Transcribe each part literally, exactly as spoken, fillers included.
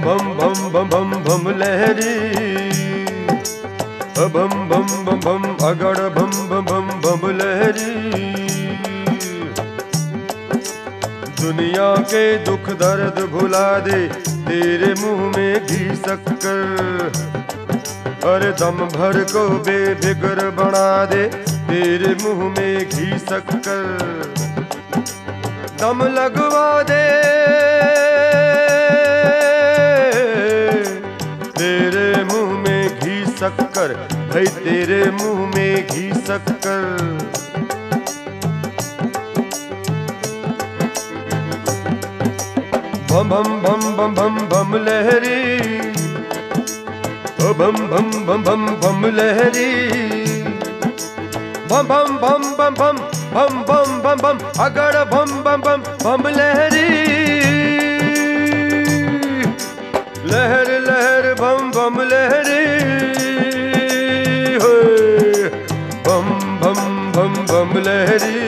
बम बम बम बम बम लहरी, बम बम बम बम अगड़ बम बम बम बम लहरी। दुनिया के दुख दर्द भुला दे तेरे मुंह में घी शक्कर, अरे दम भर को बेफिक्र बना दे तेरे मुंह में घी शक्कर। दम लगवा दे तेरे मुंह में घी शक्कर, भाई तेरे मुंह में घी शक्कर। बम बम बम बम बम बम लहरी, ओ बम बम बम बम बम लहरी। बम बम बम बम बम बम बम बम बम अगड़ बम बम बम बम लहरी। लहर लहर बम बम लहरी, होए बम बम बम बम लहरी।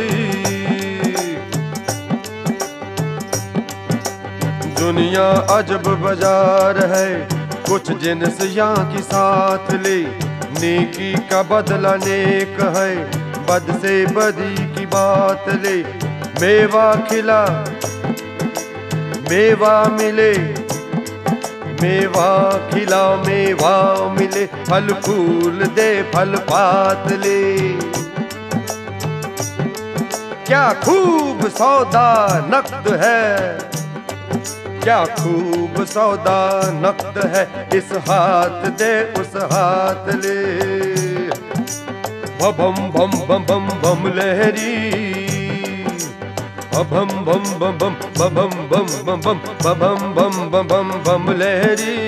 दुनिया अजब बाजार है, कुछ जिन्स यहाँ की साथ ले। नेकी का बदला नेक है, बद से बदी की बात ले। मेवा खिला मेवा मिले, मेवा खिला मेवा मिले। फल फूल दे फल पात ले, क्या खूब सौदा नकद है, क्या खूब सौदा नकद है। इस हाथ दे उस हाथ ले। बम बम बम बम बम लहरी, बम बम बम बम बम बम बम बम बम बम बम बम बम लहरी।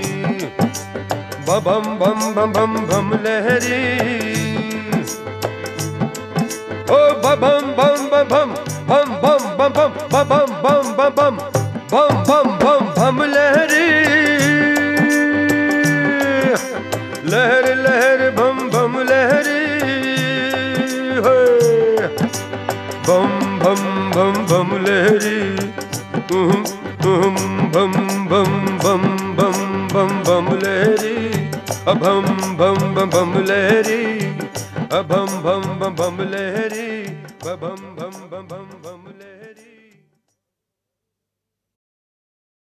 बम बम बम बम बम लहरी, ओ बम बम बम बम बम बम बम बम बम बम बम बम बम बम बम बम लहरी। लहर लहर बम बम लहरी, बम बम बम बम लहरी। बम बम बम बम बम बम बम लहरी, बम बम बम बम लहरी, बम बम बम बम लहरी, बम बम बम बम।